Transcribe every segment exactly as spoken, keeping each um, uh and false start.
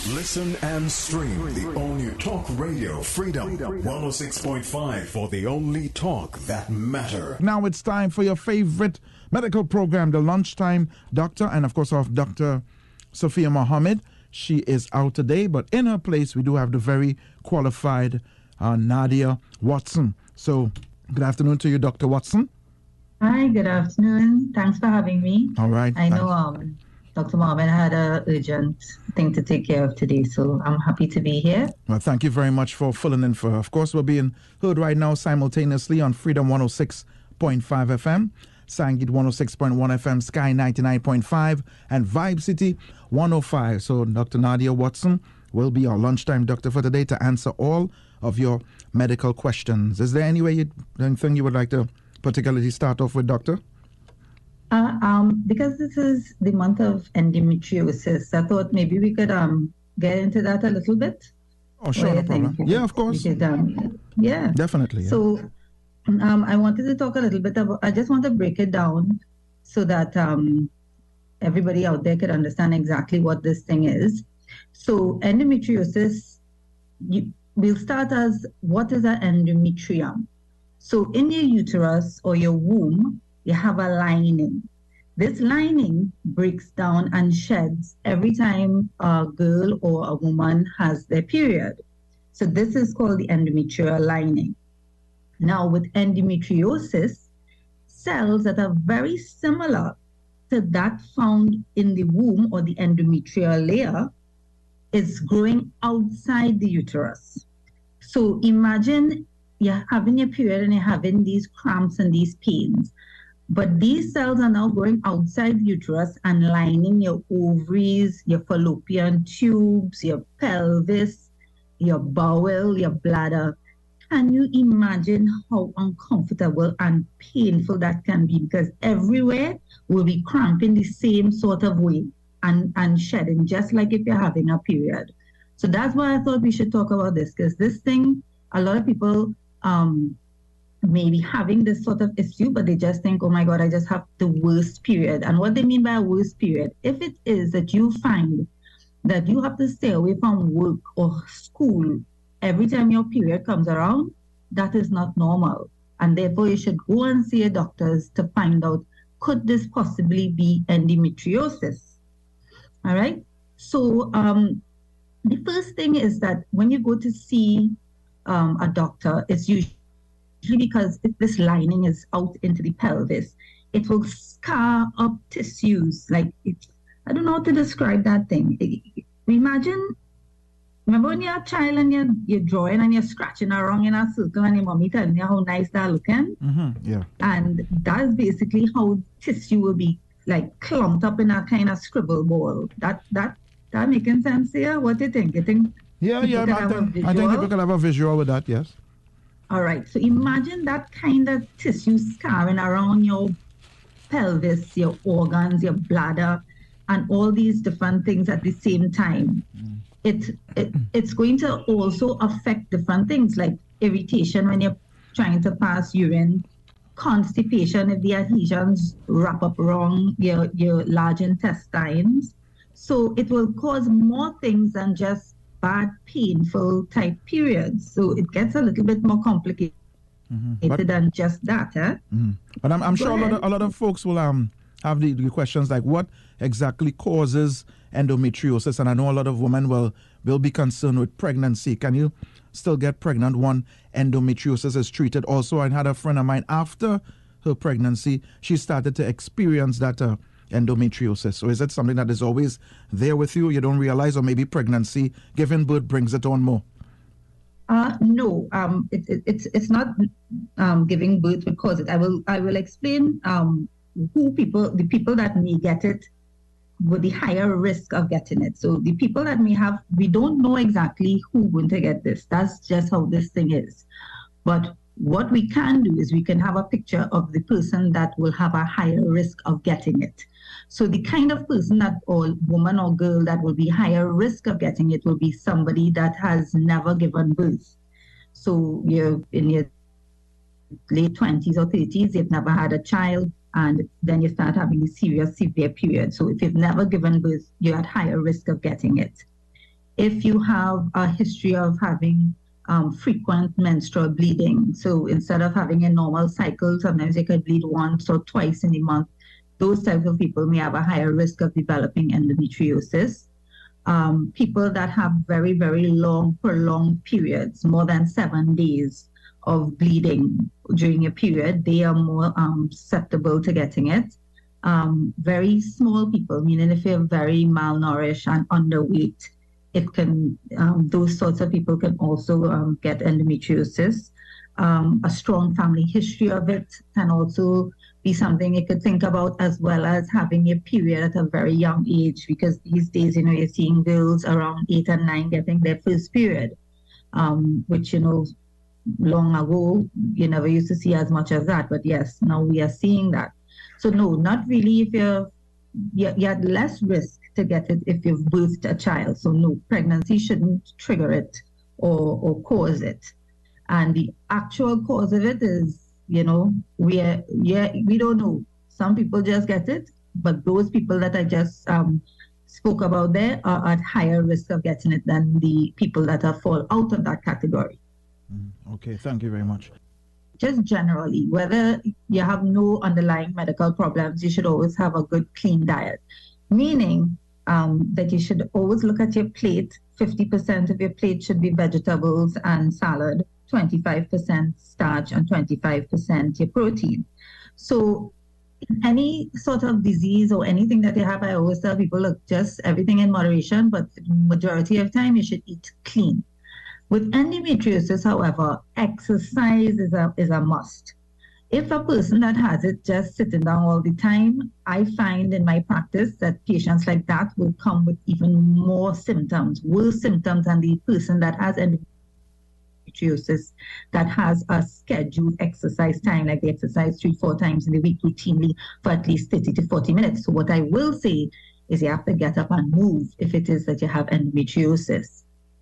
Listen and stream the all-new Talk Radio Freedom one oh six point five for the only talk that matter. Now it's time for your favorite medical program, the Lunchtime Doctor, and of course of Doctor Sophia Mohammed. She is out today, but in her place we do have the very qualified uh, Nadia Watson. So good afternoon to you, Doctor Watson. Hi, good afternoon. Thanks for having me. All right. I know um, Doctor Mohammed had an urgent thing to take care of today, so I'm happy to be here. Well, thank you very much for filling in for her. Of course, we're being heard right now simultaneously on Freedom one oh six point five F M, Sangit one oh six point one F M, Sky ninety-nine point five, and Vibe City one oh five. So Doctor Nadia Watson will be our lunchtime doctor for today to answer all of your medical questions. Is there any way you, anything you would like to particularly start off with, Doctor? Uh, um, because this is the month of endometriosis, I thought maybe we could um get into that a little bit. Oh, sure, no problem. Yeah, of course. Could, um, yeah. Definitely. Yeah. So um, I wanted to talk a little bit about, I just want to break it down so that um, everybody out there could understand exactly what this thing is. So endometriosis, you, we'll start as, what is an endometrium? So in your uterus or your womb, you have a lining. This lining breaks down and sheds every time a girl or a woman has their period. So this is called the endometrial lining. Now with endometriosis, cells that are very similar to that found in the womb or the endometrial layer is growing outside the uterus. So imagine you're having your period and you're having these cramps and these pains. But these cells are now growing outside the uterus and lining your ovaries, your fallopian tubes, your pelvis, your bowel, your bladder. Can you imagine how uncomfortable and painful that can be? Because everywhere will be cramping the same sort of way and, and shedding, just like if you're having a period. So that's why I thought we should talk about this, because this thing, a lot of people um, maybe having this sort of issue, but they just think, oh my God, I just have the worst period. And what they mean by a worst period, if it is that you find that you have to stay away from work or school every time your period comes around, that is not normal. And therefore you should go and see your doctors to find out, could this possibly be endometriosis? All right. So um, the first thing is that when you go to see um, a doctor, it's usually because if this lining is out into the pelvis, it will scar up tissues. Like, it, I don't know how to describe that thing. It, it, imagine, remember when you're a child and you're, you're drawing and you're scratching around in a circle and your mommy telling you how nice they're looking? Mm-hmm, yeah. And that's basically how tissue will be like clumped up in a kind of scribble ball. That, that, that making sense here? What do you think? You think Yeah, yeah, I think, I think people can have a visual with that, yes. All right, so imagine that kind of tissue scarring around your pelvis, your organs, your bladder, and all these different things at the same time. Mm. It, it It's going to also affect different things like irritation when you're trying to pass urine, constipation if the adhesions wrap up wrong, your, your large intestines. So it will cause more things than just bad, painful type periods. So it gets a little bit more complicated mm-hmm. but, than just that. Eh? Mm-hmm. But I'm, I'm sure a lot, of, a lot of folks will um have the, the questions like, what exactly causes endometriosis? And I know a lot of women will, will be concerned with pregnancy. Can you still get pregnant when endometriosis is treated? Also, I had a friend of mine, after her pregnancy, she started to experience that uh, endometriosis. So is it something that is always there with you, you don't realize, or maybe pregnancy, giving birth, brings it on more? Uh, no, um, it, it, it's it's not um, giving birth would cause it. I will I will explain um, who people, the people that may get it with the higher risk of getting it. So the people that may have, we don't know exactly who's going to get this. That's just how this thing is. But what we can do is we can have a picture of the person that will have a higher risk of getting it. So the kind of person that, or woman or girl that will be higher risk of getting it will be somebody that has never given birth. So you're in your late twenties or thirties, you've never had a child, and then you start having a serious, severe period. So if you've never given birth, you're at higher risk of getting it. if you have a history of having um, frequent menstrual bleeding, so instead of having a normal cycle, sometimes you could bleed once or twice in a month, those types of people may have a higher risk of developing endometriosis. Um, people that have very, very long, prolonged periods, more than seven days of bleeding during a period, they are more um, susceptible to getting it. Um, very small people, meaning if you're very malnourished and underweight, it can, um, those sorts of people can also um, get endometriosis. Um, a strong family history of it can also be something you could think about, as well as having a period at a very young age, because these days, you know, you're seeing girls around eight and nine getting their first period, um, which, you know, long ago, you never used to see as much as that. But yes, now we are seeing that. So no, not really if you're, you're, you're at less risk to get it if you've birthed a child. So no, pregnancy shouldn't trigger it or, or cause it. And the actual cause of it is, you know, we are, yeah, we don't know. Some people just get it, but those people that I just um, spoke about there are at higher risk of getting it than the people that are fall out of that category. Mm, okay, thank you very much. Just generally, whether you have no underlying medical problems, you should always have a good, clean diet, meaning um, that you should always look at your plate. fifty percent of your plate should be vegetables and salad, twenty-five percent starch, and twenty-five percent your protein. So any sort of disease or anything that you have, I always tell people, look, just everything in moderation, but majority of time you should eat clean. With endometriosis, however, exercise is a, is a must. If a person that has it just sitting down all the time, I find in my practice that patients like that will come with even more symptoms, worse symptoms than the person that has endometriosis, that has a scheduled exercise time, like they exercise three, four times in the week routinely for at least thirty to forty minutes. So what I will say is you have to get up and move if it is that you have endometriosis.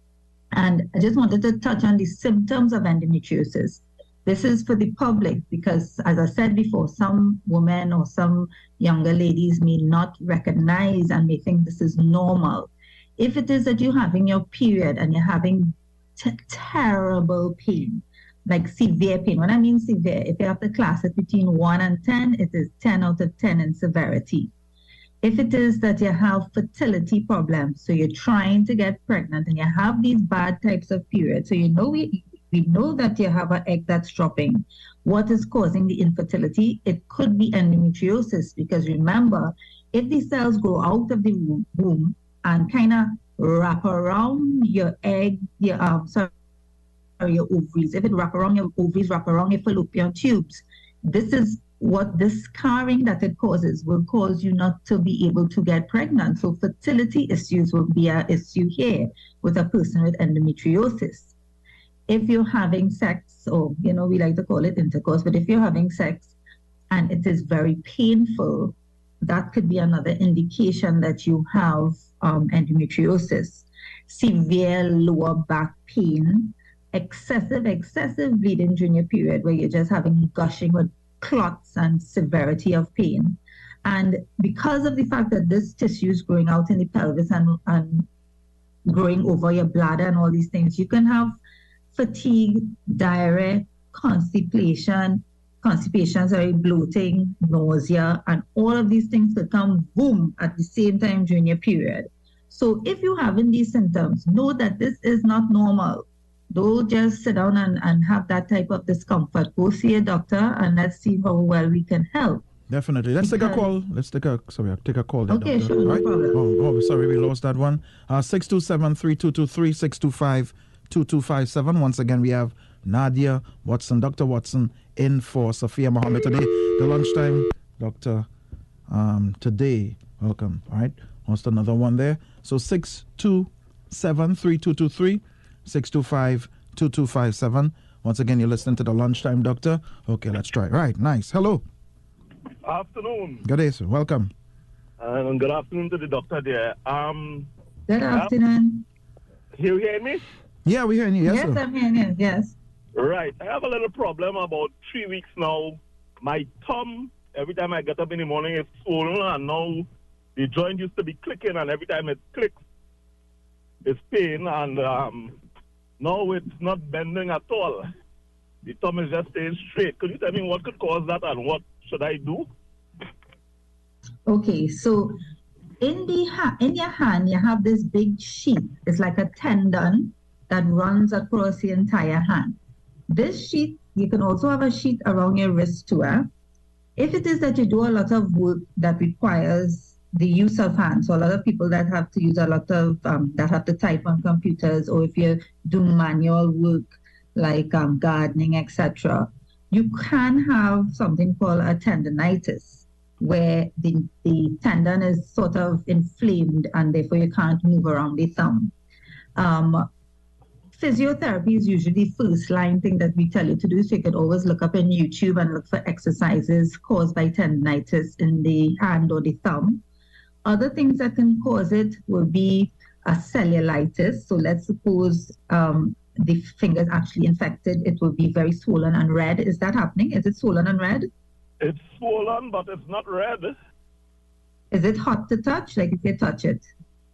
And I just wanted to touch on the symptoms of endometriosis. This is for the public because, as I said before, some women or some younger ladies may not recognize and may think this is normal. If it is that you're having your period and you're having t- terrible pain, like severe pain, when I mean severe, if you have to class it between one and ten, it is ten out of ten in severity. If it is that you have fertility problems, so you're trying to get pregnant and you have these bad types of periods, so you know we, we know that you have an egg that's dropping. What is causing the infertility? It could be endometriosis, because remember, if the cells go out of the womb and kind of wrap around your egg, your um, sorry, your ovaries, if it wrap around your ovaries, wrap around your fallopian tubes, this is what this scarring that it causes will cause you not to be able to get pregnant. So fertility issues will be an issue here with a person with endometriosis. If you're having sex, or, you know, we like to call it intercourse, but if you're having sex and it is very painful, that could be another indication that you have um, endometriosis. Severe lower back pain, excessive, excessive bleeding during your period where you're just having gushing with clots and severity of pain. And because of the fact that this tissue is growing out in the pelvis and, and growing over your bladder and all these things, you can have fatigue, diarrhea, constipation, constipation, sorry, bloating, nausea, and all of these things could come boom at the same time during your period. So if you're having these symptoms, know that this is not normal. Don't just sit down and, and have that type of discomfort. Go see a doctor and let's see how well we can help. Definitely. Let's because... take a call. Let's take a sorry, I'll take a call there, okay, doctor. Sure, no right? problem. Oh, oh, sorry, we lost that one. Uh six two seven, three two two three, six two five, two two five seven. Once again, we have Nadia Watson, Doctor Watson, in for Sophia Mohammed today. The lunchtime, Doctor, um, today. Welcome. All right. Almost another one there. So six two seven, three two two three, six two five, two two five seven. Once again, you're listening to the lunchtime, Doctor. Okay, let's try. Right, nice. Hello. Afternoon. Good day, sir. Welcome. Uh, and good afternoon to the doctor there. Um, good afternoon. You hear me? Yeah, we hearing you. Yes, yes sir. I'm hearing you. Yes. Right. I have a little problem about three weeks now. My thumb, every time I get up in the morning, it's swollen, and now the joint used to be clicking, and every time it clicks, it's pain, and um, now it's not bending at all. The thumb is just staying straight. Could you tell me what could cause that and what should I do? Okay, so in the ha- in your hand, you have this big sheath. It's like a tendon that runs across the entire hand. This sheath, you can also have a sheath around your wrist too. Eh? If it is that you do a lot of work that requires the use of hands, so a lot of people that have to use a lot of, um, that have to type on computers, or if you do manual work like um, gardening, et cetera, you can have something called a tendonitis, where the, the tendon is sort of inflamed and therefore you can't move around the thumb. Um, physiotherapy is usually the first line thing that we tell you to do, so you could always look up in YouTube and look for exercises caused by tendonitis in the hand or the thumb. Other things that can cause it will be a cellulitis. So let's suppose um, the finger is actually infected, it will be very swollen and red. Is that happening? Is it swollen and red? It's swollen, but it's not red. Is it hot to touch, like if you touch it?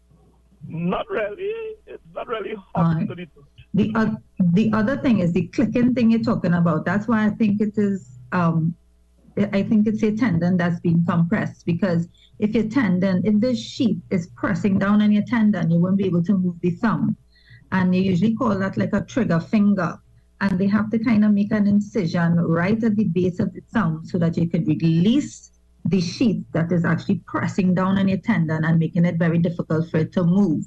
Not really. It's not really hot Right. to the touch. The, uh, the other thing is the clicking thing you're talking about. That's why I think it is, um, I think it's a tendon that's being compressed, because if your tendon, if the sheath is pressing down on your tendon, you won't be able to move the thumb. And they usually call that like a trigger finger. And they have to kind of make an incision right at the base of the thumb so that you can release the sheath that is actually pressing down on your tendon and making it very difficult for it to move.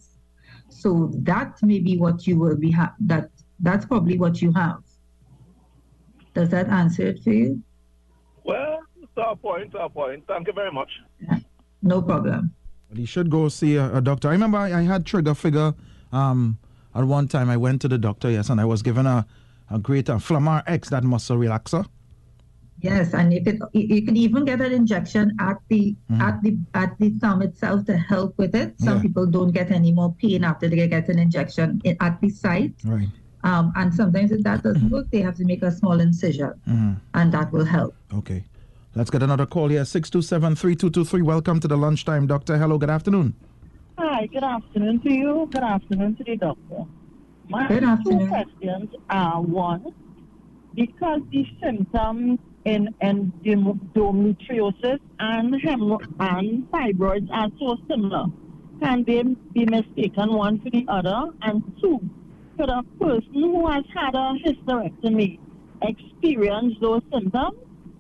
So that may be what you will be, ha- that that's probably what you have. Does that answer it for you? Well, to a point, to a point. Thank you very much. No problem. But he should go see a, a doctor. I remember I, I had trigger figure um, at one time. I went to the doctor, yes, and I was given a, a great uh, Flamar X, that muscle relaxer. Yes, and you could you could even get an injection at the mm-hmm. at the at the thumb itself to help with it. Some yeah. people don't get any more pain after they get an injection in, at the site. Right. Um, and sometimes if that doesn't mm-hmm. work, they have to make a small incision, mm-hmm. and that will help. Okay. Let's get another call here. six two seven, three two two three. Welcome to the Lunchtime Doctor. Hello, good afternoon. Hi, good afternoon to you. Good afternoon to the doctor. My good afternoon. two questions are, one, because the symptoms in endometriosis and hem and fibroids are so similar, can they be mistaken one for the other? And two, could a person who has had a hysterectomy experience those symptoms?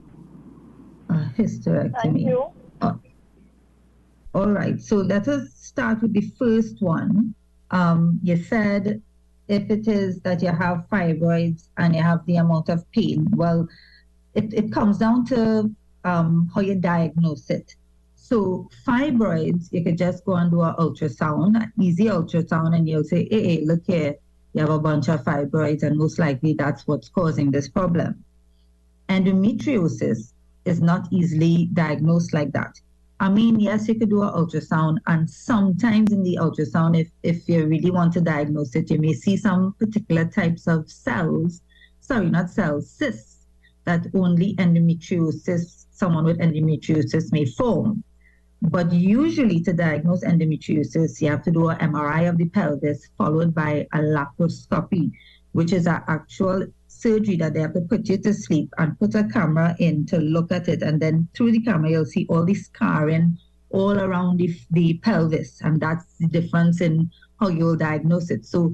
A hysterectomy. Thank you. Oh. All right, so let us start with the first one. Um, you said if it is that you have fibroids and you have the amount of pain, well, it, it comes down to um, how you diagnose it. So fibroids, you could just go and do an ultrasound, an easy ultrasound, and you'll say, hey, hey, look here, you have a bunch of fibroids, and most likely that's what's causing this problem. Endometriosis is not easily diagnosed like that. I mean, yes, you could do an ultrasound, and sometimes in the ultrasound, if, if you really want to diagnose it, you may see some particular types of cells, sorry, not cells, cysts, that only endometriosis, someone with endometriosis may form. But usually to diagnose endometriosis, you have to do an M R I of the pelvis, followed by a laparoscopy, which is an actual surgery that they have to put you to sleep and put a camera in to look at it. And then through the camera, you'll see all the scarring all around the, the pelvis. And that's the difference in how you'll diagnose it. So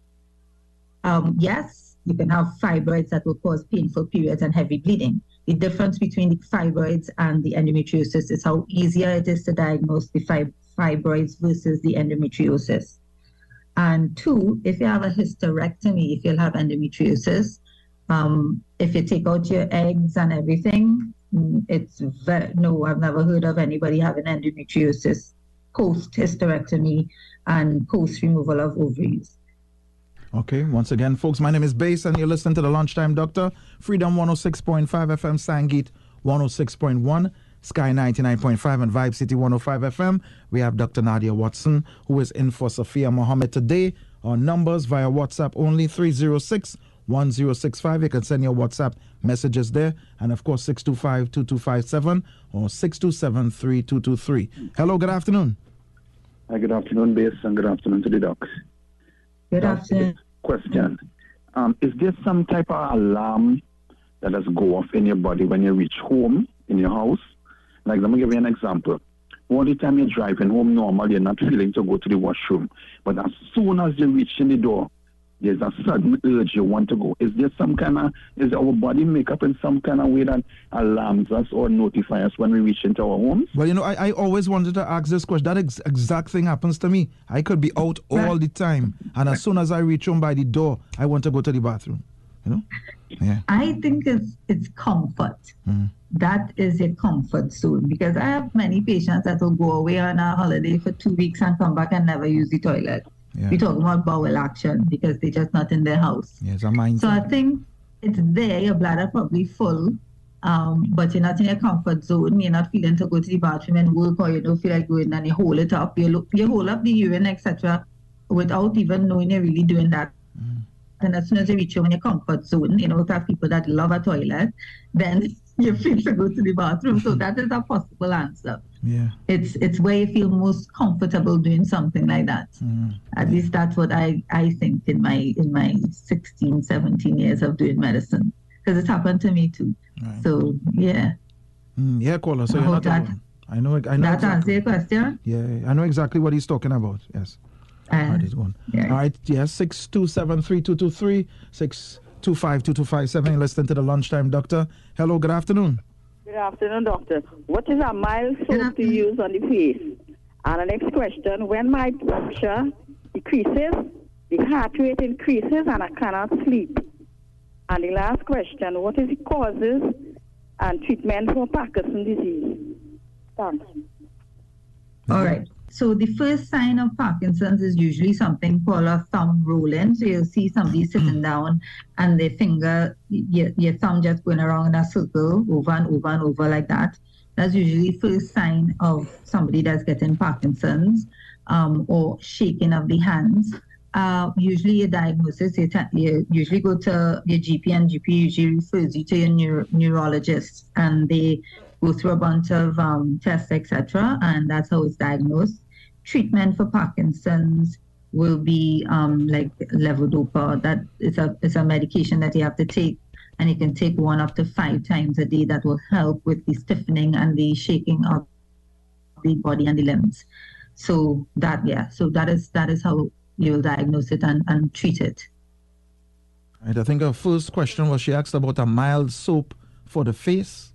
um, yes, you can have fibroids that will cause painful periods and heavy bleeding. The difference between the fibroids and the endometriosis is how easier it is to diagnose the fib- fibroids versus the endometriosis. And two, if you have a hysterectomy, if you'll have endometriosis, um, if you take out your eggs and everything, it's very, no, I've never heard of anybody having endometriosis post-hysterectomy and post-removal of ovaries. Okay, once again, folks, my name is Bass, and you're listening to the Lunchtime Doctor. Freedom one oh six point five F M, Sangit one oh six point one, Sky ninety-nine point five, and Vibe City one oh five F M. We have Doctor Nadia Watson, who is in for Sophia Mohammed today. Our numbers via WhatsApp only three oh six, one oh six five. You can send your WhatsApp messages there. And of course, six two five, two two five seven or six two seven, three two two three. Hello, good afternoon. Hi, good afternoon, Base, and good afternoon to the docs. Good Doc, afternoon. Question. Um, is there some type of alarm that does go off in your body when you reach home in your house? Like, let me give you an example. All the time you're driving home normal, you're not feeling to go to the washroom. But as soon as you reach in the door, there's a sudden urge you want to go. Is there some kind of, is our body make up in some kind of way that alarms us or notify us when we reach into our homes? Well, you know, I, I always wanted to ask this question. That ex- exact thing happens to me. I could be out all the time, and as soon as I reach home by the door, I want to go to the bathroom. You know? Yeah. I think it's it's comfort. Mm. That is a comfort zone, because I have many patients that will go away on a holiday for two weeks and come back and never use the toilet. Yeah. We're talking about bowel action because they're just not in their house. Yeah, it's a mind So thing. I think it's there, your bladder probably full, um, but you're not in a comfort zone. You're not feeling to go to the bathroom and work, or you don't feel like going and you hold it up. You, look, you hold up the urine, et cetera, without even knowing you're really doing that. Mm. And as soon as you reach your in your comfort zone, you know, to have people that love a toilet, then you feel to go to the bathroom. So that is a possible answer. Yeah. It's it's where you feel most comfortable doing something like that. Mm. At least that's what I, I think in my in my sixteen, seventeen years of doing medicine. Because it happened to me too. Right. So yeah. Mm, yeah, caller. So I you're hope not that- alone. I know. I know. That exactly. answer your question? Yeah, I know exactly what he's talking about. Yes. Uh, All right, he's going. yeah. All right, yes, six two seven three two two three, six two five two two five seven. You're listening to the Lunchtime Doctor. Hello, good afternoon. Good afternoon, doctor. What is a mild Good soap to afternoon. use on the face? And the next question, when my blood pressure decreases, the heart rate increases and I cannot sleep. And the last question, what is the causes and treatment for Parkinson's disease? Thanks. All right. So the first sign of Parkinson's is usually something called a thumb rolling. So you'll see somebody sitting down and their finger, your, your thumb just going around in a circle over and over and over like that. That's usually the first sign of somebody that's getting Parkinson's, um, or shaking of the hands. Uh, usually a diagnosis, you, ta- you usually go to your G P, and G P usually refers you to your neuro- neurologist, and they go through a bunch of um, tests, et cetera, and that's how it's diagnosed. Treatment for Parkinson's will be um, like levodopa. That is a is a medication that you have to take, and you can take one up to five times a day. That will help with the stiffening and the shaking of the body and the limbs. So that yeah, so that is that is how you will diagnose it and, and treat it. Right, I think her first question was she asked about a mild soap for the face.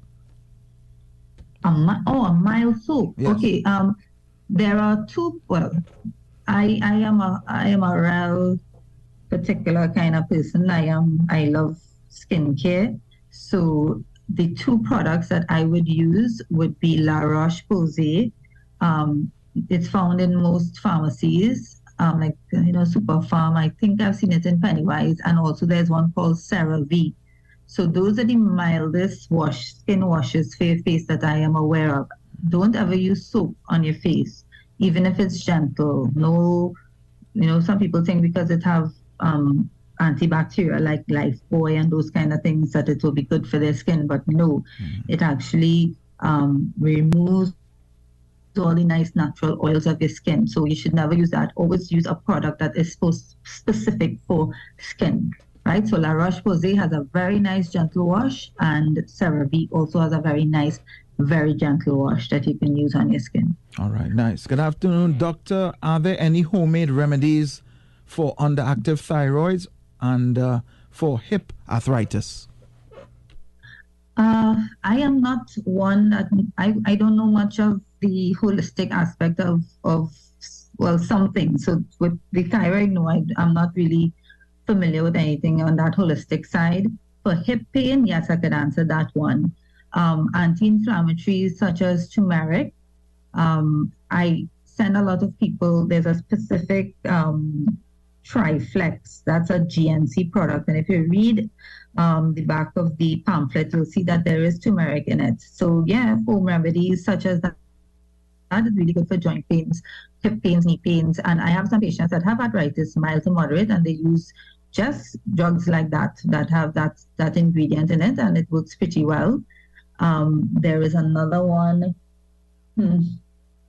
A mi- oh, a mild soap. Yes. Okay. Um, there are two. Well, I I am a I am a real particular kind of person. I am I love skincare. So the two products that I would use would be La Roche-Posay. Um, it's found in most pharmacies, um, like you know Super Farm. I think I've seen it in Pennywise, and also there's one called CeraVe. So those are the mildest wash skin washes for your face that I am aware of. Don't ever use soap on your face, even if it's gentle. No, you know, some people think because it have um, antibacterial like Lifebuoy and those kind of things that it will be good for their skin, but no, mm-hmm. it actually um, removes all the nice natural oils of your skin. So you should never use that. Always use a product that is supposed specific for skin. Right, so La Roche-Posay has a very nice gentle wash, and CeraVe also has a very nice, very gentle wash that you can use on your skin. All right, nice. Good afternoon, doctor. Are there any homemade remedies for underactive thyroids and uh, for hip arthritis? Uh, I am not one that I, I don't know much of the holistic aspect of of well something. So with the thyroid, no, I, I'm not really familiar with anything on that holistic side. For hip pain, yes, I could answer that one. Um, anti-inflammatories such as turmeric. Um, I send a lot of people, there's a specific um, Triflex, that's a G N C product. And if you read um, the back of the pamphlet, you'll see that there is turmeric in it. So yeah, home remedies such as that. That is really good for joint pains, hip pains, knee pains. And I have some patients that have arthritis, mild to moderate, and they use just drugs like that, that have that, that ingredient in it, and it works pretty well. Um, there is another one. Hmm.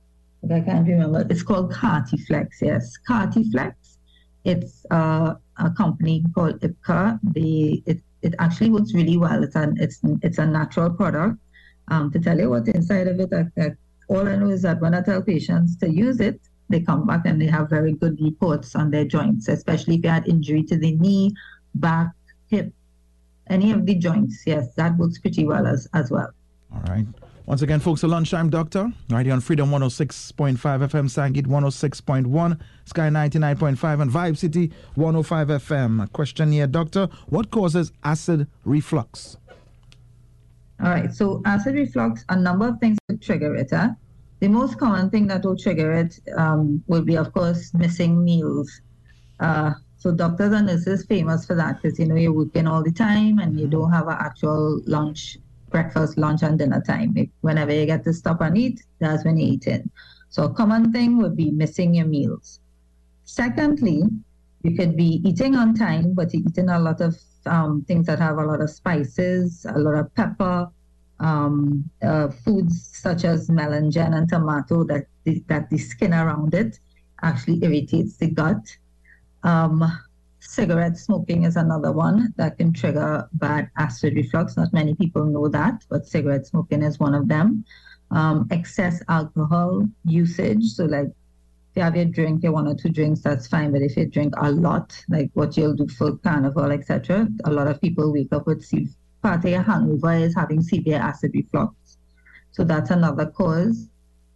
I can't remember. It's called Cartiflex. Yes, Cartiflex. It's uh, a company called IPCA. The it, it actually works really well. It's an it's it's a natural product. Um, to tell you what's inside of it, I, I, all I know is that when I tell patients to use it, they come back and they have very good reports on their joints, especially if you had injury to the knee, back, hip, any of the joints. Yes, that works pretty well as as well. All right. Once again, folks, a lunchtime doctor, right here on Freedom one oh six point five F M, Sangit one oh six point one, Sky ninety-nine point five, and Vibe City one oh five F M. A question here, doctor, what causes acid reflux? All right, so acid reflux, a number of things could trigger it. Huh? The most common thing that will trigger it um, will be, of course, missing meals. Uh, so doctors and nurses famous for that because, you know, you're working all the time and you don't have an actual lunch, breakfast, lunch, and dinner time. If, whenever you get to stop and eat, that's when you eat in. So a common thing would be missing your meals. Secondly, you could be eating on time, but you're eating a lot of um, things that have a lot of spices, a lot of pepper, um, uh, foods such as melangen and tomato that the, that the skin around it actually irritates the gut. Um, Cigarette smoking is another one that can trigger bad acid reflux. Not many people know that, but cigarette smoking is one of them. Um, excess alcohol usage. So like if you have your drink, your one or two drinks, that's fine. But if you drink a lot, like what you'll do for carnival, et cetera, a lot of people wake up with se- part of your hangover is having severe acid reflux. So that's another cause.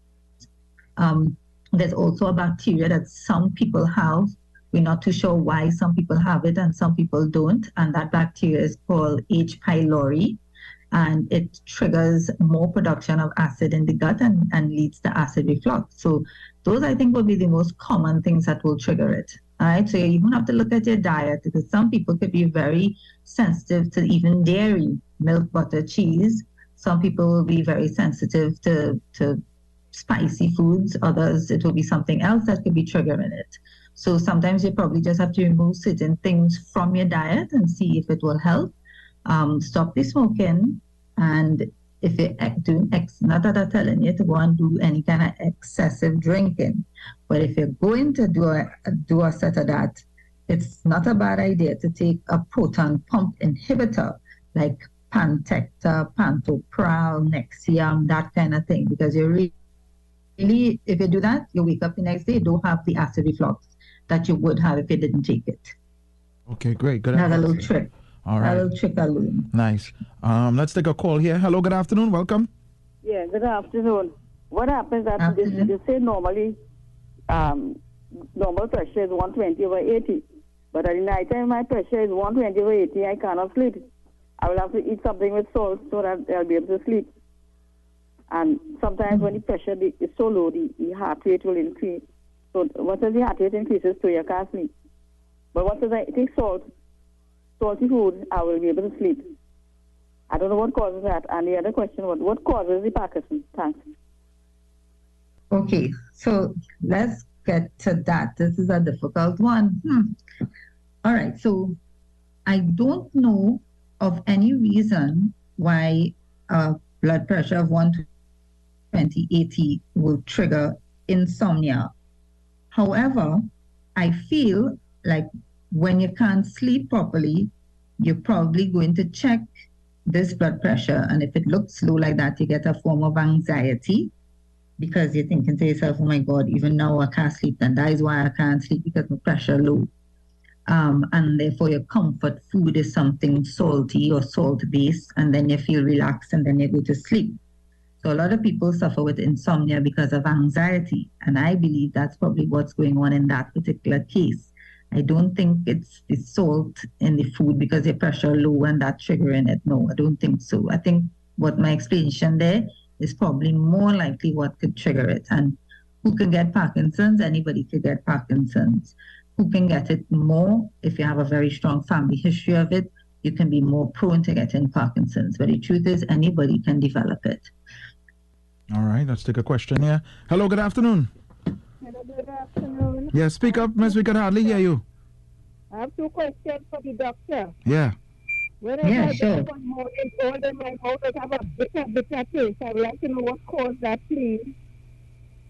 Um, there's also a bacteria that some people have. We're not too sure why some people have it and some people don't. And that bacteria is called H. pylori. And it triggers more production of acid in the gut and, and leads to acid reflux. So those, I think, will be the most common things that will trigger it. All right. So you even have to look at your diet because some people could be very sensitive to even dairy, milk, butter, cheese. Some people will be very sensitive to, to spicy foods. Others, it will be something else that could be triggering it. So sometimes you probably just have to remove certain things from your diet and see if it will help. Um, stop the smoking. And if you're doing, ex- not that I'm telling you to go and do any kind of excessive drinking, but if you're going to do a, do a set of that, it's not a bad idea to take a proton pump inhibitor like Pantecta, Pantopral, Nexium, that kind of thing, because you really, really, if you do that, you wake up the next day, you don't have the acid reflux that you would have if you didn't take it. Okay, great. Good. Another little trick. All right. A little trick I learned. Nice. Um, let's take a call here. Hello, good afternoon. Welcome. Yeah, good afternoon. What happens that they, Afternoon. they say normally um, normal pressure is one twenty over eighty, but at the night time my pressure is one twenty over eighty, I cannot sleep. I will have to eat something with salt so that I'll be able to sleep. And sometimes when the pressure is so low, the, the heart rate will increase. So once the heart rate increases, so you can't sleep. But once I take salt, salty food, I will be able to sleep. I don't know what causes that. And the other question was, what causes the Parkinson? Thanks. Okay, so let's get to that. This is a difficult one. Hmm. All right, so I don't know of any reason why uh, blood pressure of one twenty eighty will trigger insomnia. However, I feel like when you can't sleep properly, you're probably going to check this blood pressure. And if it looks low like that, you get a form of anxiety because you're thinking to yourself, oh my God, even now I can't sleep. And that is why I can't sleep, because my pressure low. Um, and therefore your comfort food is something salty or salt-based, and then you feel relaxed and then you go to sleep. So a lot of people suffer with insomnia because of anxiety, and I believe that's probably what's going on in that particular case. I don't think it's the salt in the food because your pressure low and that triggering it. No, I don't think so. I think what my explanation there is probably more likely what could trigger it. And who can get Parkinson's? Anybody could get Parkinson's. Who can get it more? If you have a very strong family history of it, you can be more prone to getting Parkinson's. But the truth is, anybody can develop it. All right, let's take a question here. Hello, good afternoon. Hello, good afternoon. Yeah, speak up, miss. We can hardly hear you. I have two questions for the doctor. Yeah. Whenever Yeah, I sure. get one more in cold and my mouth does have a bitter, bitter taste, I would like to know what caused that, please.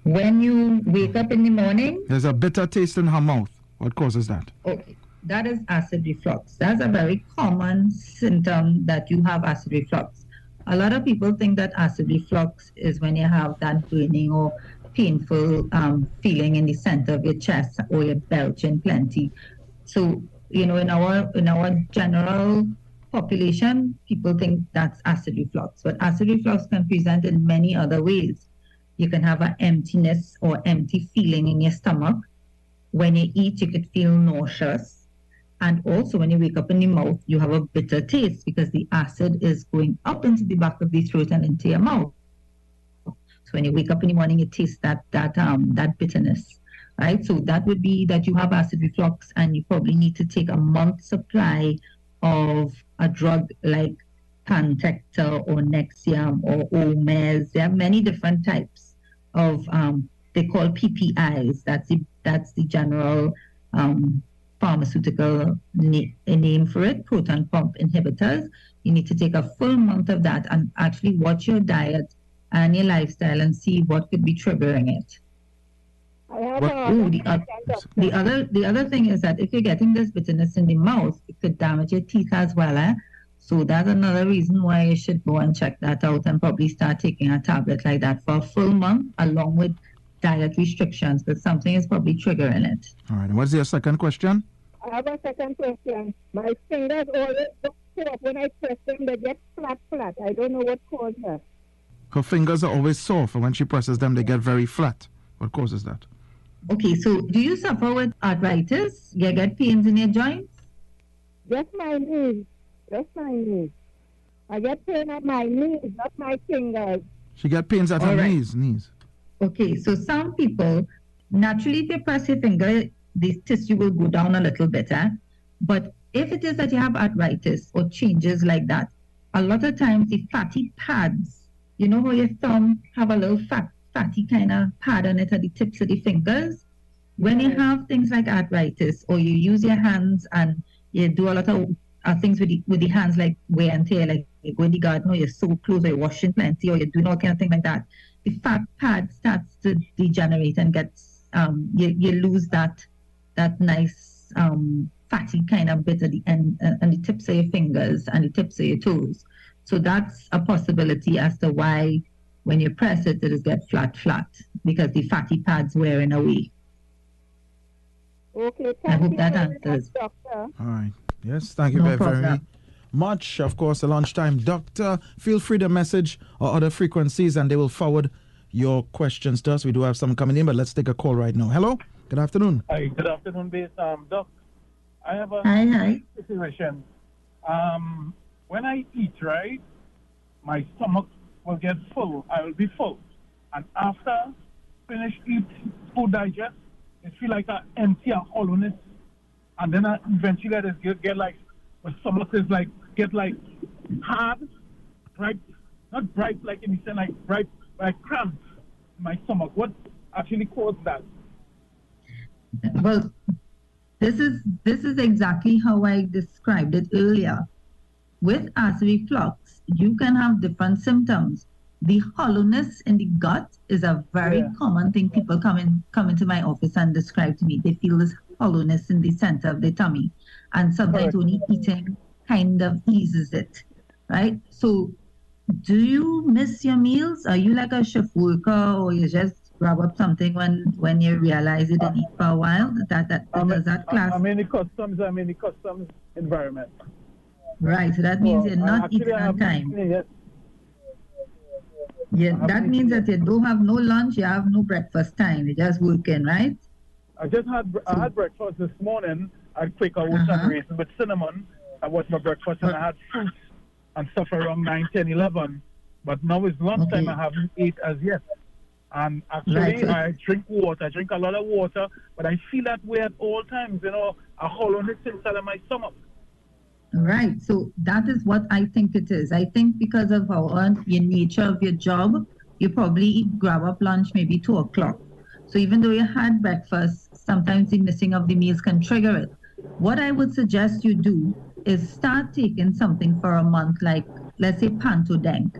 When you wake up in the morning, There's a bitter taste in her mouth. What causes that? okay, that is acid reflux. That's a very common symptom that you have acid reflux. A lot of people think that acid reflux is when you have that burning or painful um, feeling in the center of your chest or you're belching plenty. So, you know, in our in our general population, people think that's acid reflux. But acid reflux can present in many other ways. You can have an emptiness or empty feeling in your stomach. When you eat, you could feel nauseous. And also when you wake up in the mouth, you have a bitter taste because the acid is going up into the back of the throat and into your mouth. So when you wake up in the morning, you taste that that um that bitterness, right? So that would be that you have acid reflux and you probably need to take a month's supply of a drug like Pantecta or Nexium or Omes. There are many different types of um they call P P Is. That's the that's the general um pharmaceutical na- name for it, proton pump inhibitors. You need to take a full month of that and actually watch your diet and your lifestyle and see what could be triggering it. I have What- a Ooh, the, oth- the other the other thing is that if you're getting this bitterness in the mouth, it could damage your teeth as well. Eh? So that's another reason why you should go and check that out and probably start taking a tablet like that for a full month along with diet restrictions, because something is probably triggering it. All right. And what's your second question? I have a second question. My fingers always look soft. When I press them, they get flat, flat. I don't know what caused that. Her fingers are always soft, and when she presses them, they get very flat. What causes that? Okay, so do you suffer with arthritis? You get pains in your joints? Just my knees. Just my knees. I get pain at my knees, not my fingers. She get pains at her All right. knees. Knees. Okay, so some people, naturally, if you press your finger, the tissue will go down a little bit. Eh? But if it is that you have arthritis or changes like that, a lot of times the fatty pads, you know how your thumb have a little fat, fatty kind of pad on it at the tips of the fingers? When you have things like arthritis or you use your hands and you do a lot of uh, things with the, with the hands like wear and tear, like you go in the garden or you're so close or you're washing plenty or you're doing all kind of things like that, the fat pad starts to degenerate and gets, um, you, you lose that that nice um, fatty kind of bit at the end uh, and the tips of your fingers and the tips of your toes. So that's a possibility as to why when you press it, it is get flat, flat, because the fatty pad's wearing away. Okay, I thank hope you that very much, answers. doctor. All right. Yes, thank you No very, very problem. much. Of course, the lunchtime doctor. Feel free to message or other frequencies, and they will forward your questions to us. We do have some coming in, but let's take a call right now. Hello. Good afternoon. Hi, good afternoon, base. Um, Doc, I have a Hi, hi. situation. Um, when I eat, right, my stomach will get full. I will be full. And after finish eat, food digest, it feel like an empty, a hollowness. And then I eventually I just get, get like, my stomach is like, get like hard, bright, not bright like in the sense, like bright, like cramps in my stomach. What actually caused that? Well, this is this is exactly how I described it earlier. With acid reflux, you can have different symptoms. The hollowness in the gut is a very Yeah. common thing. People come in come into my office and describe to me. They feel this hollowness in the center of the tummy, and sometimes Correct. only eating kind of eases it, right? So, do you miss your meals? Are you like a shift worker, or you just grab up something when when you realize you didn't eat for a while? That that I'm, does that class? I'm in the customs. I'm in the customs environment. Right, so that means So, you're I- not actually, eating I on haven't time. eaten yet. Yeah, haven't that eaten means yet. that you don't have no lunch, you have no breakfast time. You're just working, right? I just had bre- I had breakfast this morning. I had Quaker oats Uh-huh. and raisins with cinnamon. That was my breakfast, and I had fruits and stuff around nine, ten, eleven. But now it's lunchtime. Okay. I haven't ate as yet. And actually, Right, so- I drink water. I drink a lot of water, but I feel that way at all times. You know, a hollowness inside of my stomach. Right. So that is what I think it is. I think because of our your nature of your job, you probably grab up lunch maybe two o'clock. So even though you had breakfast, sometimes the missing of the meals can trigger it. What I would suggest you do is start taking something for a month, like let's say Pantodent.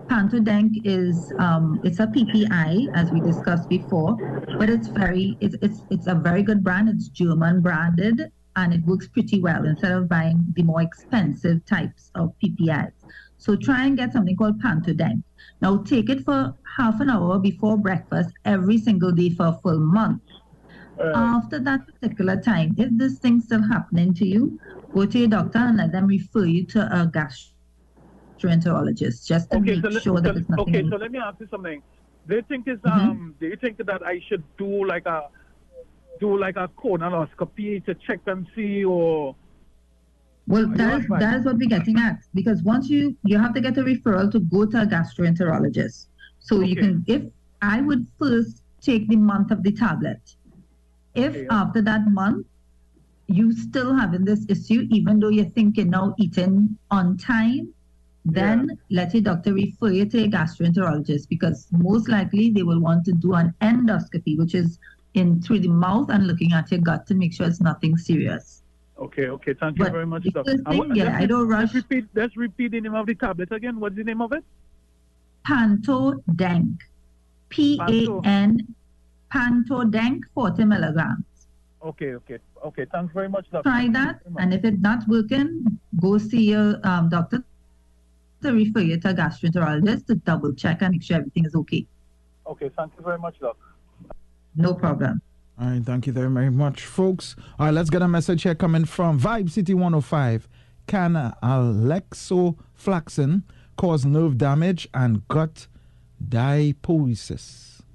Pantodenc is um, it's a P P I, as we discussed before, but it's very it's it's it's a very good brand. It's German branded, and it works pretty well instead of buying the more expensive types of P P Is. So try and get something called Pantodenc. Now take it for half an hour before breakfast every single day for a full month. Uh, After that particular time, if this thing's still happening to you, go to your doctor and let them refer you to a gastroenterologist just to okay, make so let, sure that so, it's nothing. okay, so let me ask you something. Do you think is Mm-hmm. um do you think that I should do like a do like a colonoscopy to check and see, or Well, Are that you is, advised? that is what we're getting at, because once you you have to get a referral to go to a gastroenterologist. So you Okay. can, if I would first take the month of the tablet. If Okay. after that month you still having this issue, even though you think you're now eating on time, then let your doctor refer you to a gastroenterologist, because most likely they will want to do an endoscopy, which is in through the mouth and looking at your gut to make sure it's nothing serious. okay, okay, thank you But very much, the doctor. first And what- thing, yeah, let's I re- don't Let's rush. repeat let's repeat the name of the tablet again. What's the name of it? Pantodenc. P A N, Pantodenc, forty milligrams. Okay, okay, okay. Thanks very much, doctor. Try that, and if it's not working, go see your um, doctor to refer you to a gastroenterologist to double check and make sure everything is okay. Okay, thank you very much, doc. No problem. All right, thank you very, very much, folks. All right, let's get a message here coming from Vibe City one oh five. Can alexoflaxin cause nerve damage and gut dipoesis?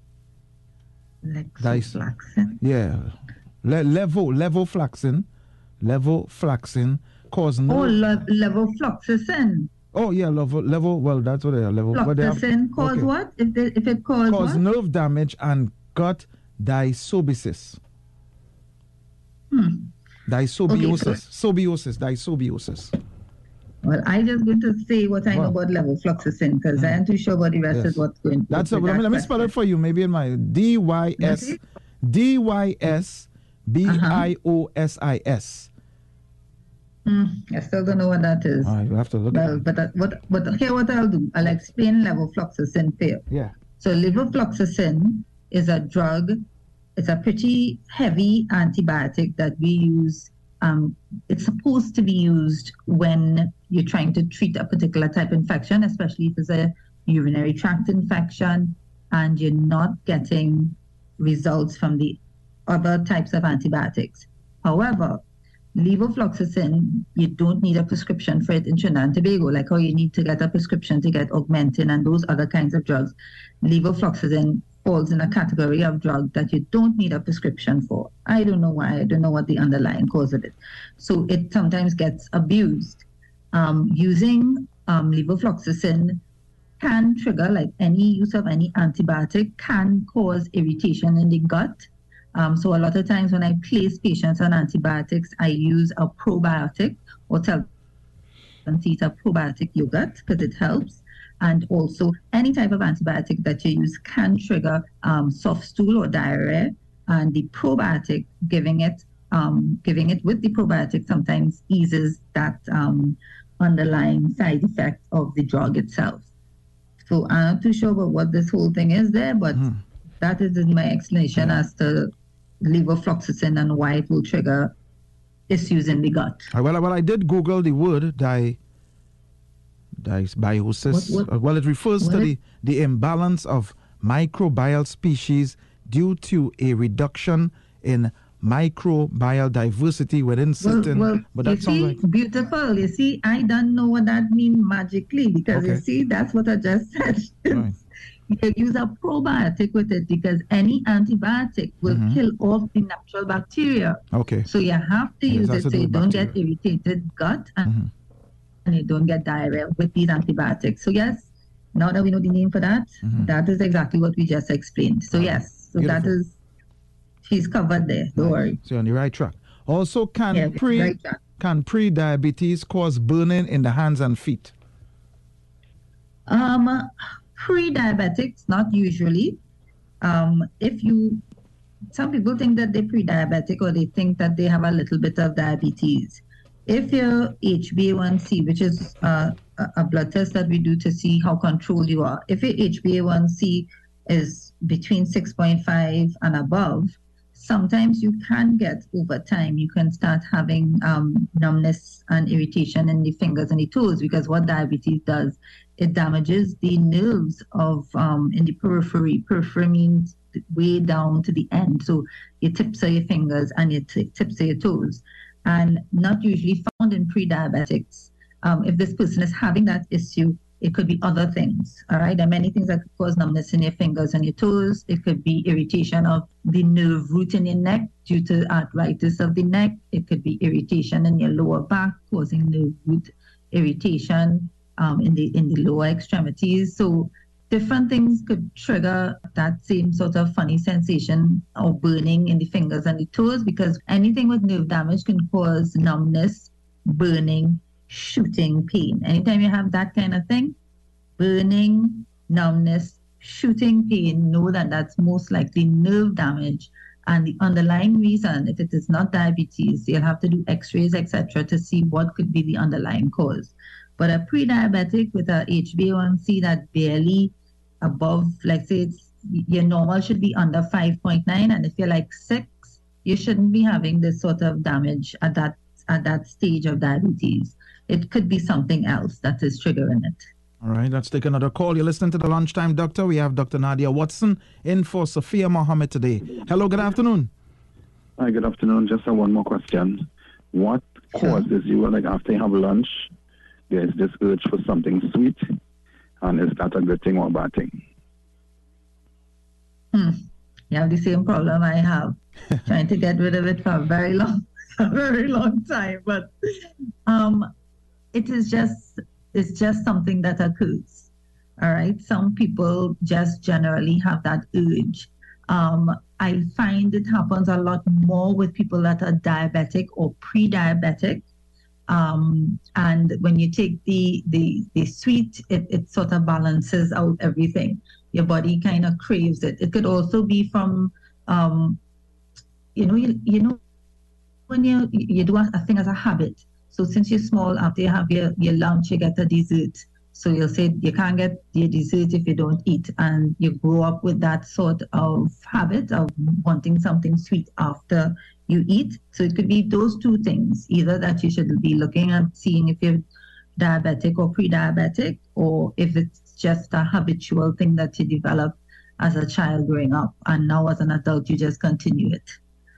Lexoflaxin. Yeah. Le- levo, levoflaxin. Levoflaxin cause nerve... Oh, le- levofloxacin. Oh, yeah, level, level, well, that's what they are. Level, but they have- Floxacin cause okay. what? If, they, if it cause, Cause what? nerve damage and gut dysobisis. Hmm. Dysobiosis. Sobiosis. Dysobiosis. Well, I just going to say what I know Well. about levofloxacin, because I'm too sure about the rest Yes. is what's going That's with a, let me, that let me spell it for you. Maybe in my D Y S Okay. D Y S B I O S I S. Hmm, I still don't know what that is. All right, you have to look Well, at it. but that, what, but here what I'll do, I'll explain levofloxacin for you. Yeah. So levofloxacin is a drug. It's a pretty heavy antibiotic that we use. Um, it's supposed to be used when you're trying to treat a particular type of infection, especially if it's a urinary tract infection and you're not getting results from the other types of antibiotics. However, levofloxacin, you don't need a prescription for it in Trinidad and Tobago, like how you need to get a prescription to get Augmentin and those other kinds of drugs. Levofloxacin falls in a category of drug that you don't need a prescription for. I don't know why. I don't know what the underlying cause of it. So it sometimes gets abused. Um, using um, levofloxacin can trigger, like any use of any antibiotic, can cause irritation in the gut. Um, so a lot of times when I place patients on antibiotics, I use a probiotic or tell them to eat a probiotic yogurt because it helps. And also any type of antibiotic that you use can trigger um, soft stool or diarrhea. And the probiotic, giving it um, giving it with the probiotic sometimes eases that um, underlying side effect of the drug itself. So I'm not too sure about what this whole thing is there, but Mhm. that is my explanation as to levofloxacin and why it will trigger issues in the gut. Uh, Well, well, I did Google the word di, dysbiosis. What- what- Uh, well, it refers to what the, the imbalance of microbial species due to a reduction in microbial diversity within Well, certain. well, but you that sounds see, like beautiful. You see, I don't know what that means magically because you Okay. see, that's what I just said. Right. You use a probiotic with it because any antibiotic will Mhm. kill off the natural bacteria. okay. So you have to Yes, use has it to so do you with don't get bacteria. irritated gut and, Mhm. and you don't get diarrhea with these antibiotics. So yes, now that we know the name for that, Mhm. that is exactly what we just explained. So All right. yes, so that Beautiful. is, she's covered there. Don't Nice. worry. So you're on the right track. Also, can Yeah, pre right track. can pre-diabetes cause burning in the hands and feet? Um, pre-diabetics, not usually. Um, if you, some people think that they're pre-diabetic or they think that they have a little bit of diabetes. If your H b A one c, which is uh, a, a blood test that we do to see how controlled you are. If your H b A one C is between six point five and above, sometimes you can get over time, you can start having um, numbness and irritation in the fingers and the toes, because what diabetes does, it damages the nerves of um, in the periphery. Periphery means way down to the end. So your tips of your fingers and your t- tips of your toes, and not usually found in pre-diabetics. Um, if this person is having that issue, it could be other things, all right? There are many things that could cause numbness in your fingers and your toes. It could be irritation of the nerve root in your neck due to arthritis of the neck. It could be irritation in your lower back, causing nerve root irritation um, in the in the lower extremities. So different things could trigger that same sort of funny sensation or burning in the fingers and the toes, because anything with nerve damage can cause numbness, burning, shooting pain. Anytime you have that kind of thing, burning, numbness, shooting pain, know that that's most likely nerve damage. And the underlying reason, if it is not diabetes, you'll have to do x-rays, et cetera, to see what could be the underlying cause. But a pre-diabetic with a H b A one C that barely above, like say it's, your normal should be under five point nine, and if you're like six, you shouldn't be having this sort of damage at that at that stage of diabetes. It could be something else that is triggering it. All right, let's take another call. You're listening to the Lunchtime Doctor. We have Doctor Nadia Watson in for Sophia Mohammed today. Hello, good afternoon. Hi, good afternoon. Just uh, one more question. What causes you, like after you have lunch, there's this urge for something sweet, and is that a good thing or a bad thing? Hmm. You have the same problem I have, trying to get rid of it for a very long, a very long time. But um, it is just, it's just something that occurs. All right. Some people just generally have that urge. Um, I find it happens a lot more with people that are diabetic or pre-diabetic. Um, and when you take the the, the sweet, it, it sort of balances out everything. Your body kind of craves it. It could also be from, um, you know, you, you know, when you you do a, a thing as a habit. So since you're small, after you have your, your lunch, you get a dessert. So you'll say you can't get your dessert if you don't eat. And you grow up with that sort of habit of wanting something sweet after you eat. So it could be those two things, either that you should be looking at seeing if you're diabetic or pre-diabetic, or if it's just a habitual thing that you develop as a child growing up, and now as an adult you just continue it.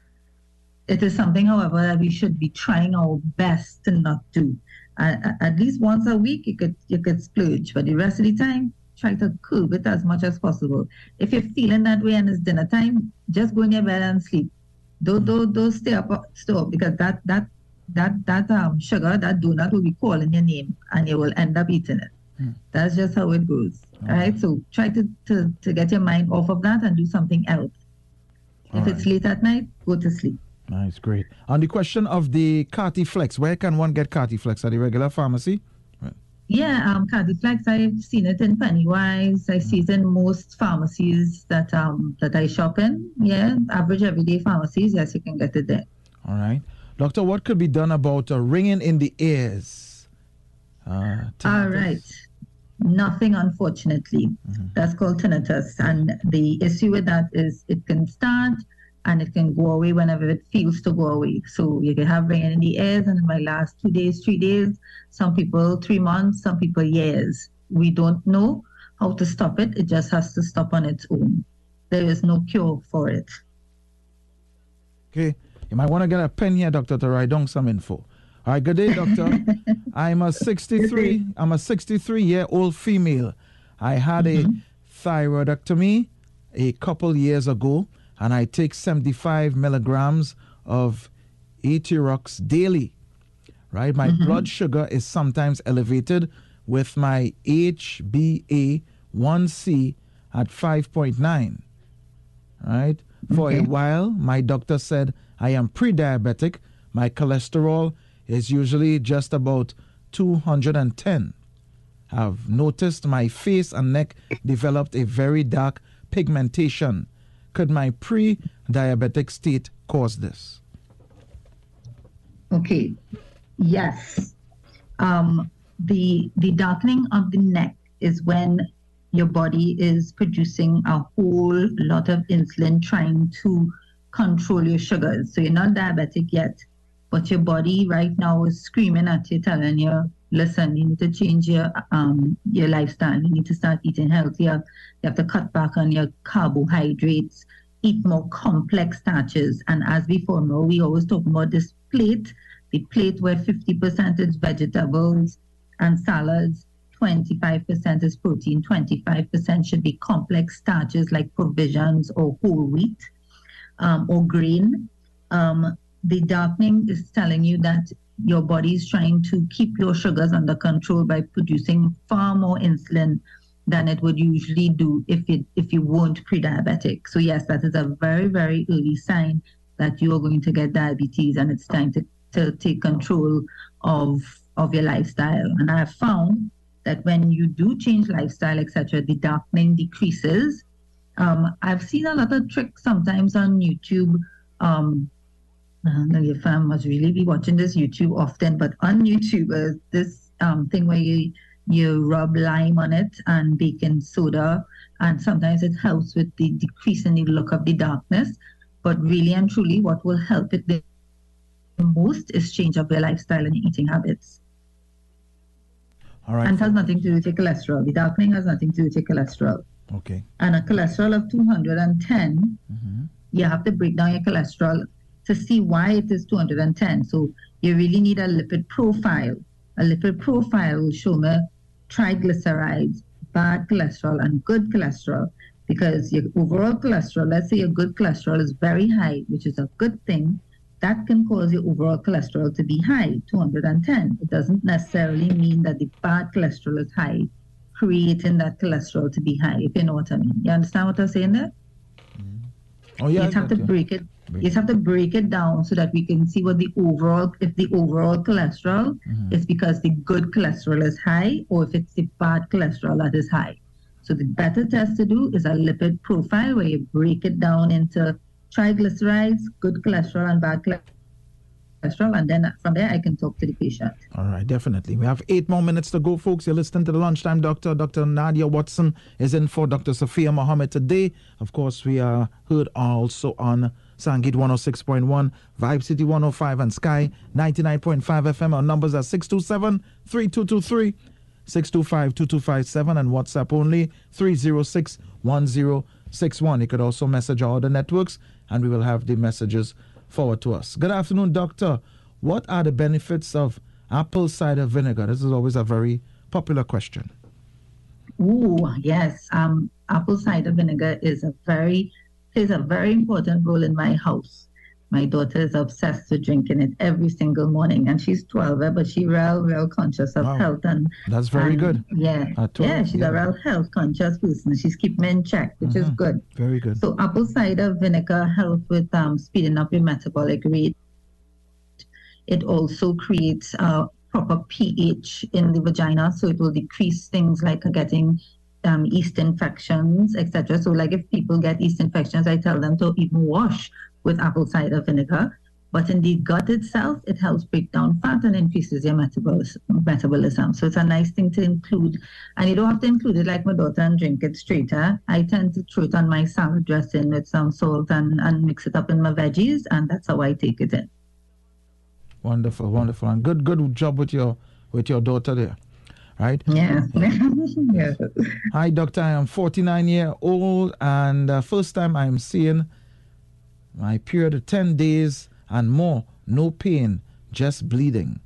It is something, however, that we should be trying our best to not do. Uh, at least once a week you could you could splurge, but the rest of the time try to curb it as much as possible. If you're feeling that way and it's dinner time, just go in your bed and sleep. Don't don't, don't stay up stay up, because that that that that um sugar, that donut will be calling your name and you will end up eating it. Hmm. That's just how it goes. Oh. All right. So try to, to, to get your mind off of that and do something else. All if right. it's late at night, go to sleep. Nice, great. On the question of the Cartiflex, where can one get Cartiflex? At the regular pharmacy? Right. Yeah, um, Cartiflex, I've seen it in Pennywise. I mm. see it in most pharmacies that um that I shop in. Yeah, average everyday pharmacies. Yes, you can get it there. All right. Doctor, what could be done about uh, ringing in the ears? Uh, All right. Nothing, unfortunately. Mm-hmm. That's called tinnitus. And the issue with that is it can start and it can go away whenever it feels to go away. So you can have ringing in the ears, and it might last two days, three days, some people three months, some people years. We don't know how to stop it. It just has to stop on its own. There is no cure for it. Okay. You might want to get a pen here, doctor, to write down some info. All right, good day, doctor. I'm a sixty-three, I'm a sixty-three-year-old female. I had mm-hmm. a thyroidectomy a couple years ago, and I take seventy-five milligrams of Eturox daily, right? My mm-hmm. blood sugar is sometimes elevated with my H b A one C at five point nine, right? For okay. a while, my doctor said I am pre-diabetic. My cholesterol is usually just about two hundred ten. I've noticed my face and neck developed a very dark pigmentation. Could my pre-diabetic state cause this? Okay. Yes. Um, the the darkening of the neck is when your body is producing a whole lot of insulin trying to control your sugars. So you're not diabetic yet, but your body right now is screaming at you, telling you, listen, you need to change your um your lifestyle. You need to start eating healthier. You have to cut back on your carbohydrates, eat more complex starches. And as before, know, we always talk about this plate, the plate where fifty percent is vegetables and salads, twenty-five percent is protein, twenty-five percent should be complex starches like provisions or whole wheat um, or grain. Um, the darkening is telling you that your body is trying to keep your sugars under control by producing far more insulin than it would usually do if it if you weren't pre-diabetic. So yes, that is a very, very early sign that you are going to get diabetes, and it's time to, to take control of of your lifestyle. And I have found that when you do change lifestyle, et cetera, the darkening decreases. Um, I've seen a lot of tricks sometimes on YouTube. Um, I don't know if I must really be watching this YouTube often, but on YouTube, uh, this um, thing where you you rub lime on it and baking soda, and sometimes it helps with the decrease in the look of the darkness. But really and truly, what will help it the most is change of your lifestyle and eating habits. All right. And it has nothing to do with your cholesterol. The darkening has nothing to do with your cholesterol. Okay. And a cholesterol of two hundred ten, mm-hmm. you have to break down your cholesterol to see why it is two hundred ten. So you really need a lipid profile. A lipid profile will show me triglycerides, bad cholesterol, and good cholesterol. Because your overall cholesterol, let's say your good cholesterol is very high, which is a good thing, that can cause your overall cholesterol to be high, two hundred ten. It doesn't necessarily mean that the bad cholesterol is high, creating that cholesterol to be high, if you know what I mean. You understand what I'm saying there? Oh, yeah. You just have to break it. You just have to break it down so that we can see what the overall, if the overall cholesterol mm-hmm. is because the good cholesterol is high, or if it's the bad cholesterol that is high. So the better test to do is a lipid profile where you break it down into triglycerides, good cholesterol, and bad cholesterol. And then from there, I can talk to the patient. All right, definitely. We have eight more minutes to go, folks. You're listening to the Lunchtime Doctor. Doctor Nadia Watson is in for Doctor Sophia Mohammed today. Of course, we are heard also on Sangit one oh six point one, Vibe City one oh five, and Sky ninety-nine point five F M. Our numbers are six two seven, three two two three, six two five, two two five seven, and WhatsApp only three oh six, one oh six one. You could also message our other networks, and we will have the messages forward to us. Good afternoon, Doctor. What are the benefits of apple cider vinegar? This is always a very popular question. Ooh, yes. Um, apple cider vinegar is a very plays a very important role in my house. My daughter is obsessed with drinking it every single morning, and she's twelve, but she's real, real conscious of wow. health. And that's very and, good. Yeah, At twelve, yeah, she's yeah. a real health conscious person. She's keeping me in check, which mm-hmm. is good. Very good. So apple cider vinegar helps with um, speeding up your metabolic rate. It also creates a proper pH in the vagina, so it will decrease things like getting um, yeast infections, et cetera. So, like if people get yeast infections, I tell them to even wash with apple cider vinegar. But in the gut itself, it helps break down fat and increases your metabolism. metabolism. So it's a nice thing to include. And you don't have to include it like my daughter and drink it straight. Huh? I tend to throw it on my salad dressing with some salt and, and mix it up in my veggies, and that's how I take it in. Wonderful, wonderful. And good good job with your with your daughter there. Right? Yeah. Yes. Hi, Doctor. I am forty-nine years old, and uh, first time I'm seeing my period of ten days and more. No pain, just bleeding.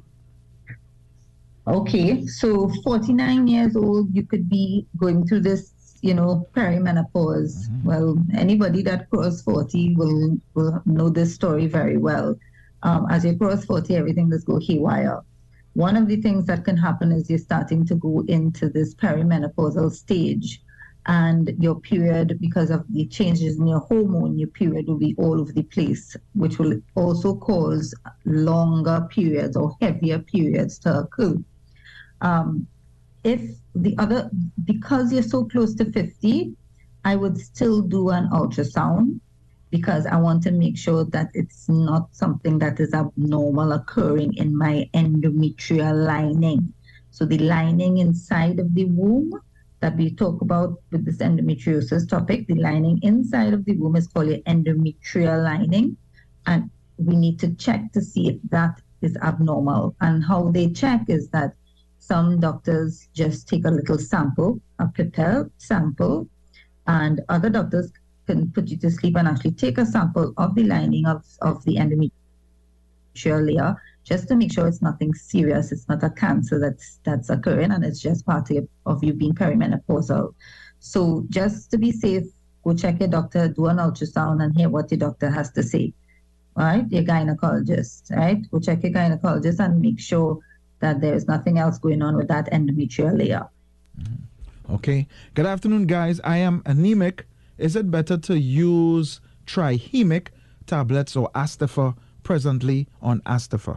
Okay, so forty-nine years old, you could be going through this, you know, perimenopause. Mm-hmm. Well, anybody that crossed forty will, will know this story very well. Um, as you cross forty, everything just go haywire. One of the things that can happen is you're starting to go into this perimenopausal stage, and your period, because of the changes in your hormone, your period will be all over the place, which will also cause longer periods or heavier periods to occur. Um, if the other, because you're so close to fifty, I would still do an ultrasound, because I want to make sure that it's not something that is abnormal occurring in my endometrial lining. So the lining inside of the womb that we talk about with this endometriosis topic, the lining inside of the womb is called your endometrial lining. And we need to check to see if that is abnormal. And how they check is that some doctors just take a little sample, a prepared sample, and other doctors can put you to sleep and actually take a sample of the lining of, of the endometrial layer just to make sure it's nothing serious. It's not a cancer that's that's occurring, and it's just part of, of you being perimenopausal. So just to be safe, go check your doctor, do an ultrasound, and hear what your doctor has to say. All right, your gynecologist, right? Go check your gynecologist and make sure that there is nothing else going on with that endometrial layer. Mm-hmm. Okay. Good afternoon, guys. I am anemic. Is it better to use Trihemic tablets or Astafa presently on Astafa?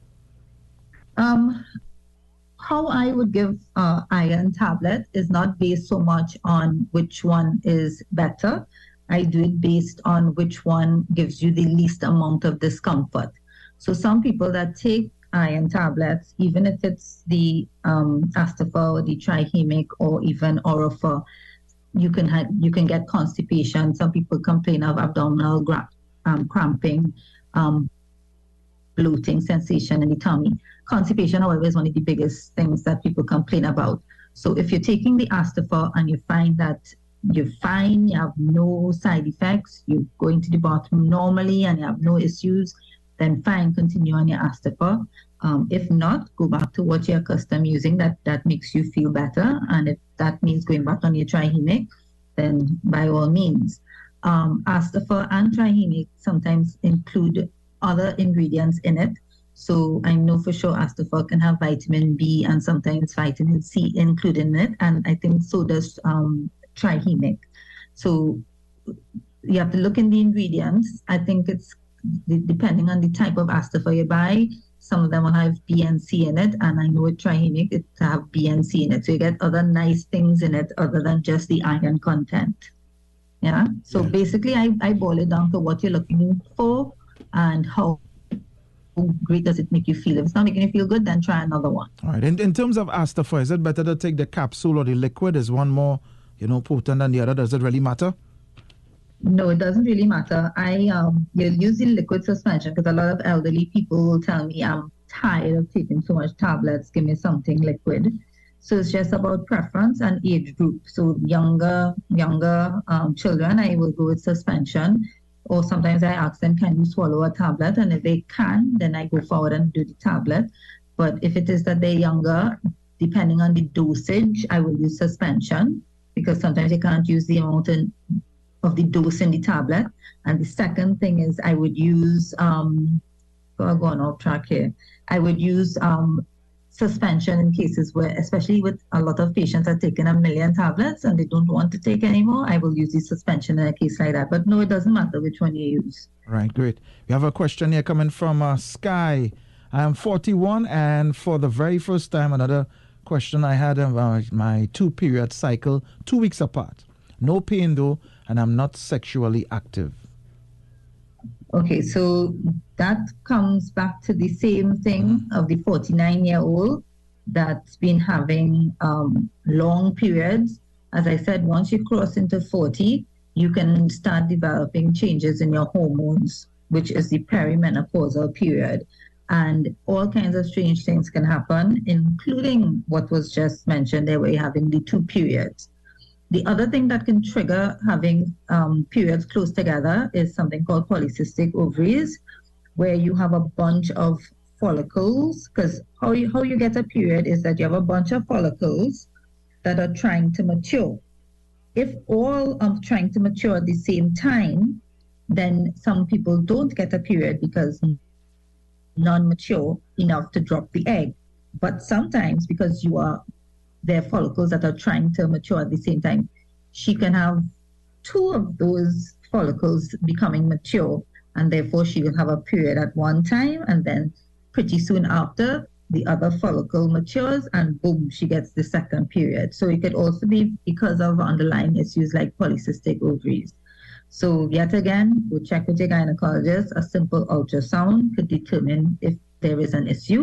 Um, how I would give uh, iron tablet is not based so much on which one is better. I do it based on which one gives you the least amount of discomfort. So some people that take iron tablets, even if it's the um, Astafa or the Trihemic or even Orofa, you can have, you can get constipation. Some people complain of abdominal gra- um, cramping, um, bloating sensation in the tummy. Constipation, however, is one of the biggest things that people complain about. So if you're taking the Astafa and you find that you're fine, you have no side effects, you're going to the bathroom normally and you have no issues, then fine, continue on your Astafa. Um, if not, go back to what you're accustomed using that, that makes you feel better. And if that means going back on your Trihemic, then by all means. Um, Astafa and Trihemic sometimes include other ingredients in it. So I know for sure Astafa can have vitamin B and sometimes vitamin C included in it. And I think so does um, Trihemic. So you have to look in the ingredients. I think it's depending on the type of Astafa you buy. Some of them will have B and C in it, and I know with Trihemic it have B and C in it. So you get other nice things in it other than just the iron content. Yeah. So yeah. Basically, I, I boil it down to what you're looking for and how great does it make you feel. If it's not making you feel good, then try another one. All right. In, in terms of Astafa, is it better to take the capsule or the liquid? Is one more, you know, potent than the other? Does it really matter? No, it doesn't really matter. I um, you'll use the liquid suspension because a lot of elderly people will tell me I'm tired of taking so much tablets. Give me something liquid. So it's just about preference and age group. So younger younger um, children, I will go with suspension. Or sometimes I ask them, can you swallow a tablet? And if they can, then I go forward and do the tablet. But if it is that they're younger, depending on the dosage, I will use suspension because sometimes you can't use the amount in, of the dose in the tablet. And the second thing is I would use, um, go on off track here, I would use um, suspension in cases where, especially with a lot of patients are taking a million tablets and they don't want to take anymore, I will use the suspension in a case like that. But no, it doesn't matter which one you use. Right, great. We have a question here coming from uh, Sky. I am forty-one, and for the very first time, another question I had about my two-period cycle, two weeks apart. No pain though, and I'm not sexually active. Okay, so that comes back to the same thing of the forty-nine-year-old that's been having um, long periods. As I said, once you cross into forty, you can start developing changes in your hormones, which is the perimenopausal period. And all kinds of strange things can happen, including what was just mentioned there, where you're having the two periods. The other thing that can trigger having um, periods close together is something called polycystic ovaries, where you have a bunch of follicles. Because how you, how you get a period is that you have a bunch of follicles that are trying to mature. If all are trying to mature at the same time, then some people don't get a period because non-mature enough to drop the egg. But sometimes because you are there are follicles that are trying to mature at the same time, she can have two of those follicles becoming mature, and therefore she will have a period at one time, and then pretty soon after, the other follicle matures, and boom, she gets the second period. So it could also be because of underlying issues like polycystic ovaries. So yet again, we'll check with your gynecologist. A simple ultrasound could determine if there is an issue,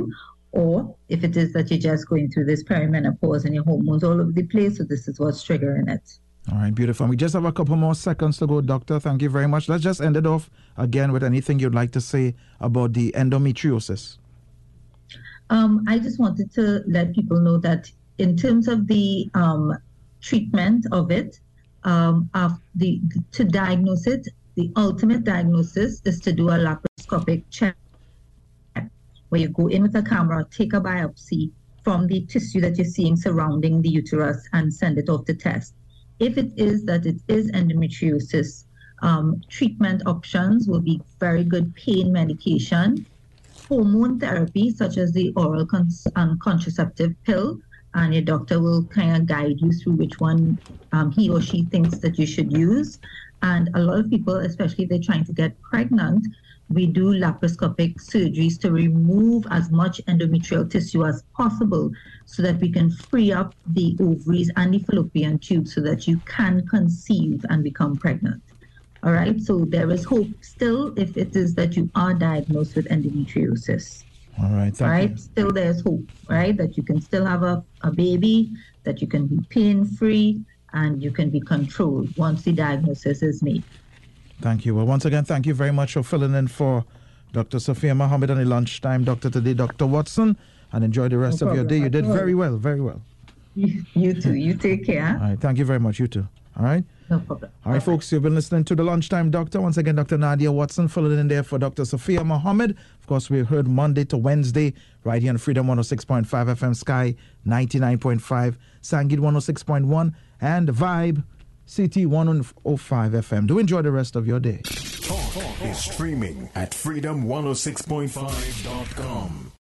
or if it is that you're just going through this perimenopause and your hormones all over the place, so this is what's triggering it. All right, beautiful. We just have a couple more seconds to go, Doctor. Thank you very much. Let's just end it off again with anything you'd like to say about the endometriosis. Um, I just wanted to let people know that in terms of the um, treatment of it, um, of the, to diagnose it, the ultimate diagnosis is to do a laparoscopic check, where you go in with a camera, take a biopsy from the tissue that you're seeing surrounding the uterus and send it off to test. If it is that it is endometriosis, um, treatment options will be very good pain medication, hormone therapy such as the oral con- um, contraceptive pill, and your doctor will kind of guide you through which one um, he or she thinks that you should use. And a lot of people, especially if they're trying to get pregnant, we do laparoscopic surgeries to remove as much endometrial tissue as possible so that we can free up the ovaries and the fallopian tube so that you can conceive and become pregnant. All right, so there is hope still if it is that you are diagnosed with endometriosis. All right, thank right? you. Still there's hope, right? That you can still have a, a baby, that you can be pain-free, and you can be controlled once the diagnosis is made. Thank you. Well, once again, thank you very much for filling in for Doctor Sophia Mohammed on the lunchtime doctor today, Doctor Watson, and enjoy the rest No of your day. You did problem. very well, very well. You, you too. You take care. All right, thank you very much. You too. All right. No problem. All right, folks, you've been listening to the Lunchtime Doctor. Once again, Doctor Nadia Watson filling in there for Doctor Sophia Mohammed. Of course, we heard Monday to Wednesday right here on Freedom one oh six point five F M, Sky ninety-nine point five, Sangit one oh six point one, and Vibe C T one oh five F M. Do enjoy the rest of your day. Talk is streaming at freedom one oh six point five dot com.